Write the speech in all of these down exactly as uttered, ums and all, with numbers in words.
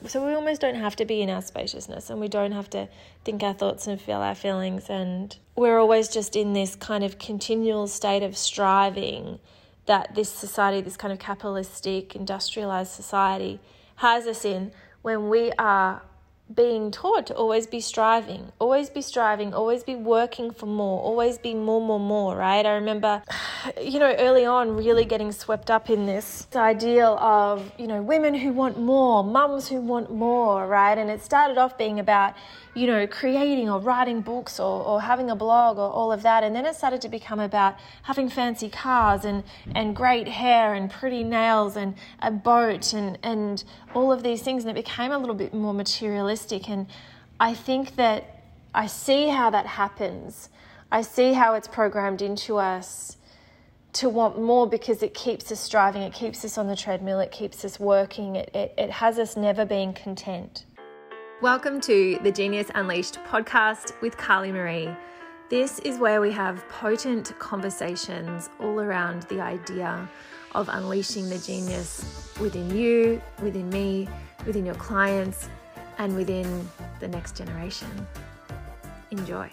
So we almost don't have to be in our spaciousness, and we don't have to think our thoughts and feel our feelings. And we're always just in this kind of continual state of striving that this society, this kind of capitalistic, industrialized society has us in, when we are being taught to always be striving, always be striving, always be working for more, always be more, more, more, right? I remember, you know, early on really getting swept up in this ideal of, you know, women who want more, mums who want more, right? And it started off being about, you know, creating or writing books or, or having a blog or all of that. And then it started to become about having fancy cars and, and great hair and pretty nails and a boat and, and all of these things. And it became a little bit more materialistic. And I think that I see how that happens. I see how it's programmed into us to want more, because it keeps us striving. It keeps us on the treadmill. It keeps us working. It, it, it has us never being content. Welcome to the Genius Unleashed podcast with Carly Marie. This is where we have potent conversations all around the idea of unleashing the genius within you, within me, within your clients, and within the next generation. Enjoy.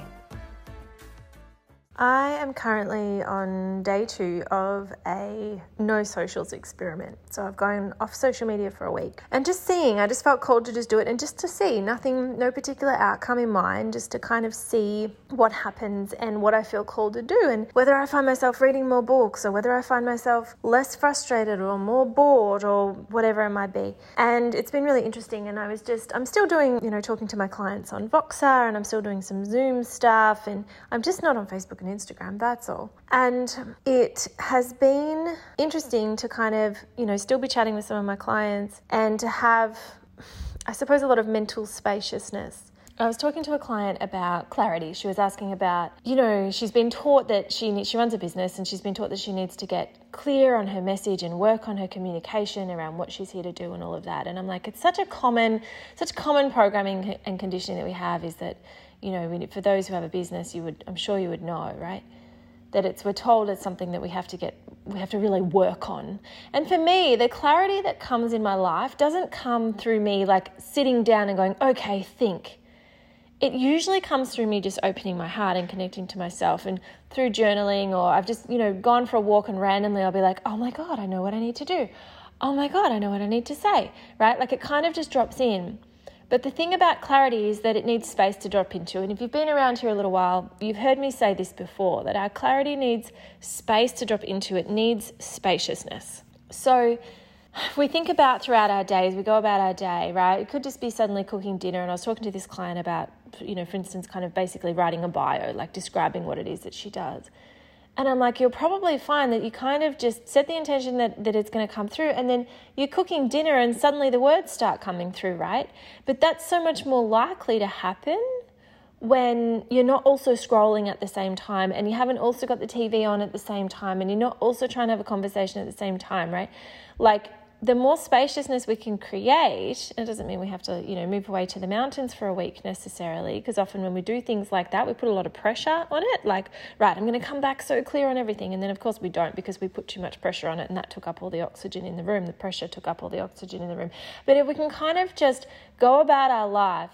I am currently on day two of a no socials experiment. So I've gone off social media for a week and just seeing, I just felt called to just do it and just to see, nothing, no particular outcome in mind, just to kind of see what happens and what I feel called to do, and whether I find myself reading more books or whether I find myself less frustrated or more bored or whatever it might be. And it's been really interesting. And I was just, I'm still doing, you know, talking to my clients on Voxer, and I'm still doing some Zoom stuff, and I'm just not on Facebook and Instagram, that's all. And it has been interesting to kind of, you know, still be chatting with some of my clients and to have, I suppose, a lot of mental spaciousness. I was talking to a client about clarity. She was asking about, you know, she's been taught that she needs, she runs a business, and she's been taught that she needs to get clear on her message and work on her communication around what she's here to do and all of that. And I'm like, it's such a common, such common programming and conditioning that we have, is that, you know, for those who have a business, you would, I'm sure you would know, right? That it's, we're told it's something that we have to get, we have to really work on. And for me, the clarity that comes in my life doesn't come through me like sitting down and going, okay, think. It usually comes through me just opening my heart and connecting to myself, and through journaling, or I've just, you know, gone for a walk and randomly I'll be like, oh my God, I know what I need to do. Oh my God, I know what I need to say, right? Like it kind of just drops in. But the thing about clarity is that it needs space to drop into. And if you've been around here a little while, you've heard me say this before, that our clarity needs space to drop into. It needs spaciousness. So if we think about throughout our days, we go about our day, right? It could just be suddenly cooking dinner. And I was talking to this client about, you know, for instance, kind of basically writing a bio, like describing what it is that she does. And I'm like, you'll probably find that you kind of just set the intention that, that it's going to come through, and then you're cooking dinner and suddenly the words start coming through, right? But that's so much more likely to happen when you're not also scrolling at the same time, and you haven't also got the T V on at the same time, and you're not also trying to have a conversation at the same time, right? Like, the more spaciousness we can create, it doesn't mean we have to, you know, move away to the mountains for a week necessarily, because often when we do things like that, we put a lot of pressure on it. Like, right, I'm going to come back so clear on everything. And then, of course, we don't, because we put too much pressure on it, and that took up all the oxygen in the room. The pressure took up all the oxygen in the room. But if we can kind of just go about our life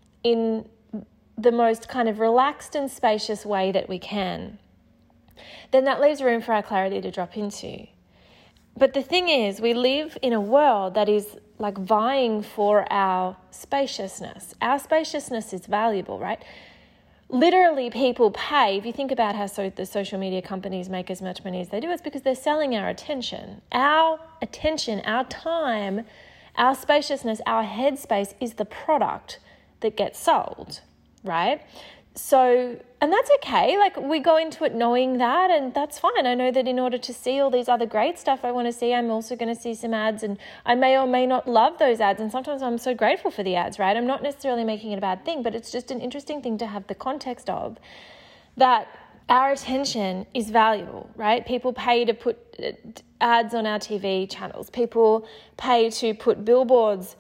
in the most kind of relaxed and spacious way that we can, then that leaves room for our clarity to drop into. But the thing is, we live in a world that is like vying for our spaciousness. Our spaciousness is valuable, right? Literally, people pay. If you think about how so the social media companies make as much money as they do, it's because they're selling our attention. Our attention, our time, our spaciousness, our headspace is the product that gets sold, right? So, and that's okay. Like, we go into it knowing that, and that's fine. I know that in order to see all these other great stuff I want to see, I'm also going to see some ads, and I may or may not love those ads. And sometimes I'm so grateful for the ads, right? I'm not necessarily making it a bad thing, but it's just an interesting thing to have the context of that our attention is valuable, right? People pay to put ads on our T V channels. People pay to put billboards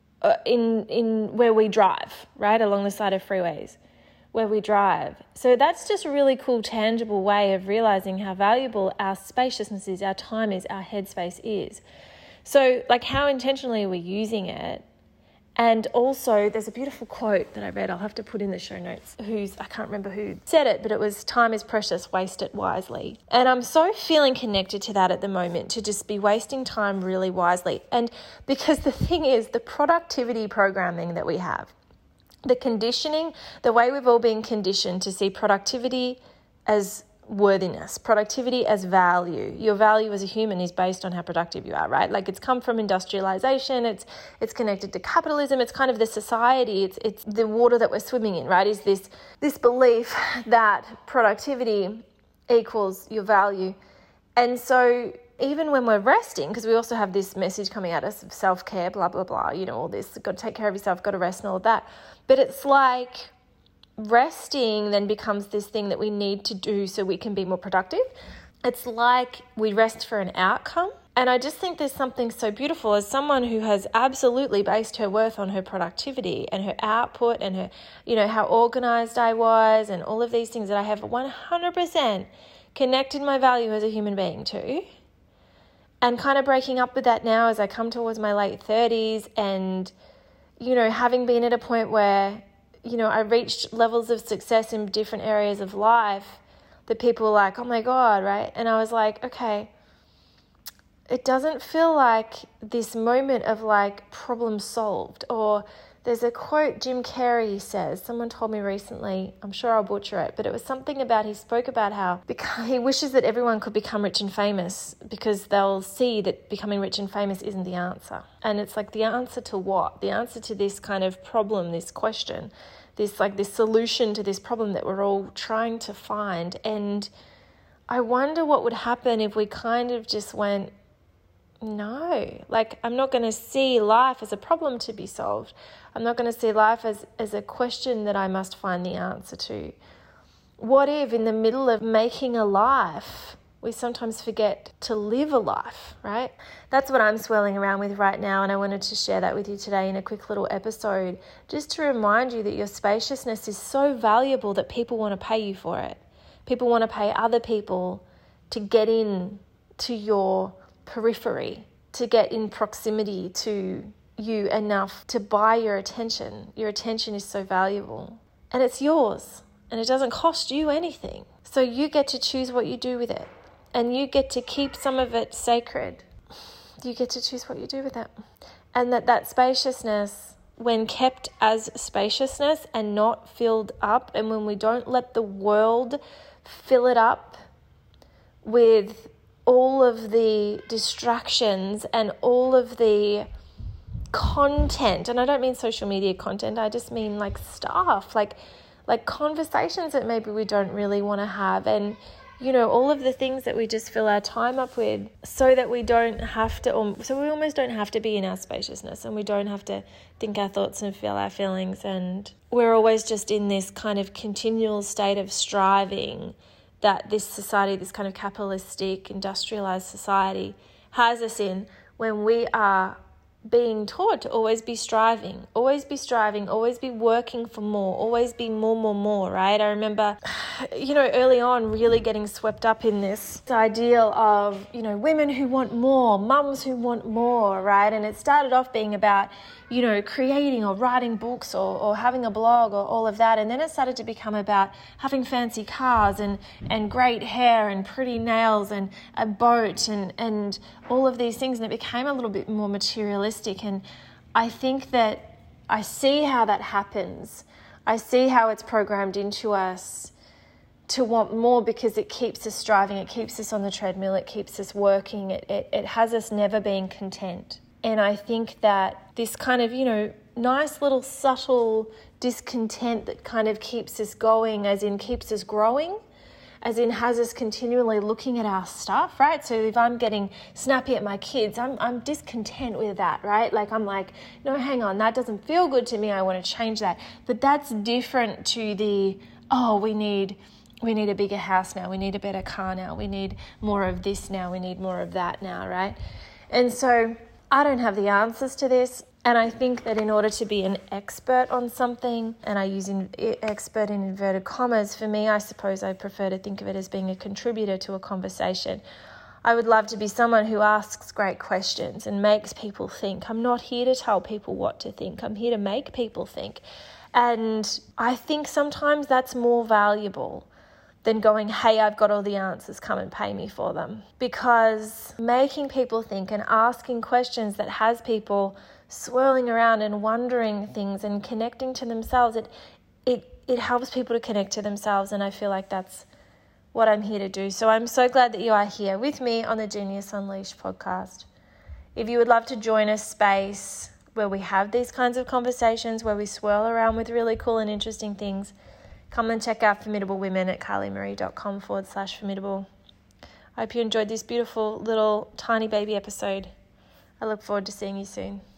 in, in where we drive, right? Along the side of freeways where we drive. So that's just a really cool, tangible way of realizing how valuable our spaciousness is, our time is, our headspace is. So, like, how intentionally are we using it? And also there's a beautiful quote that I read, I'll have to put in the show notes, who's, I can't remember who said it, but it was, time is precious, waste it wisely. And I'm so feeling connected to that at the moment, to just be wasting time really wisely. And because the thing is, the productivity programming that we have, the conditioning, the way we've all been conditioned to see productivity as worthiness, productivity as value. Your value as a human is based on how productive you are, right? Like, it's come from industrialization, it's it's connected to capitalism, it's kind of the society, it's it's the water that we're swimming in, right? Is this this belief that productivity equals your value. And so even when we're resting, because we also have this message coming at us of self-care, blah, blah, blah, you know, all this, got to take care of yourself, got to rest and all of that. But it's like resting then becomes this thing that we need to do so we can be more productive. It's like we rest for an outcome. And I just think there's something so beautiful as someone who has absolutely based her worth on her productivity and her output and her, you know, how organized I was and all of these things that I have one hundred percent connected my value as a human being to. And kind of breaking up with that now as I come towards my late thirties and, you know, having been at a point where, you know, I reached levels of success in different areas of life that people were like, oh my God, right? And I was like, okay, it doesn't feel like this moment of like problem solved. Or there's a quote Jim Carrey says, someone told me recently, I'm sure I'll butcher it, but it was something about, he spoke about how he wishes that everyone could become rich and famous because they'll see that becoming rich and famous isn't the answer. And it's like, the answer to what? The answer to this kind of problem, this question, this like this solution to this problem that we're all trying to find. And I wonder what would happen if we kind of just went, no, like I'm not going to see life as a problem to be solved. I'm not going to see life as, as a question that I must find the answer to. What if in the middle of making a life, we sometimes forget to live a life, right? That's what I'm swirling around with right now, and I wanted to share that with you today in a quick little episode, just to remind you that your spaciousness is so valuable that people want to pay you for it. People want to pay other people to get in to your periphery, to get in proximity to you enough to buy your attention. Your attention is so valuable, and it's yours, and it doesn't cost you anything. So you get to choose what you do with it, and you get to keep some of it sacred. You get to choose what you do with it. And that that spaciousness, when kept as spaciousness and not filled up, and when we don't let the world fill it up with all of the distractions and all of the content, and I don't mean social media content, I just mean like stuff, like like conversations that maybe we don't really want to have, and you know, all of the things that we just fill our time up with, so that we don't have to, um, so we almost don't have to be in our spaciousness, and we don't have to think our thoughts and feel our feelings, and we're always just in this kind of continual state of striving that this society, this kind of capitalistic, industrialized society has us in, when we are being taught to always be striving, always be striving, always be working for more, always be more, more, more, right? I remember, you know, early on really getting swept up in this ideal of, you know, women who want more, mums who want more, right? And it started off being about, you know, creating or writing books or, or having a blog or all of that. And then it started to become about having fancy cars and, and great hair and pretty nails and a boat and, and all of these things. And it became a little bit more materialistic. And I think that I see how that happens. I see how it's programmed into us to want more, because it keeps us striving. It keeps us on the treadmill. It keeps us working. It, it, it has us never being content. And I think that this kind of, you know, nice little subtle discontent that kind of keeps us going, as in keeps us growing, as in has us continually looking at our stuff, right? So if I'm getting snappy at my kids, I'm I'm discontent with that, right? Like I'm like, no, hang on, that doesn't feel good to me. I want to change that. But that's different to the, oh, we need we need a bigger house now. We need a better car now. We need more of this now. We need more of that now, right? And so I don't have the answers to this, and I think that in order to be an expert on something, and I use in, expert in inverted commas, for me, I suppose I prefer to think of it as being a contributor to a conversation. I would love to be someone who asks great questions and makes people think. I'm not here to tell people what to think. I'm here to make people think. And I think sometimes that's more valuable than going, hey, I've got all the answers, come and pay me for them. Because making people think and asking questions that has people swirling around and wondering things and connecting to themselves, it it it helps people to connect to themselves, and I feel like that's what I'm here to do. So I'm so glad that you are here with me on the Genius Unleashed podcast. If you would love to join a space where we have these kinds of conversations, where we swirl around with really cool and interesting things, come and check out Formidable Women at carlymarie.com forward slash formidable. I hope you enjoyed this beautiful little tiny baby episode. I look forward to seeing you soon.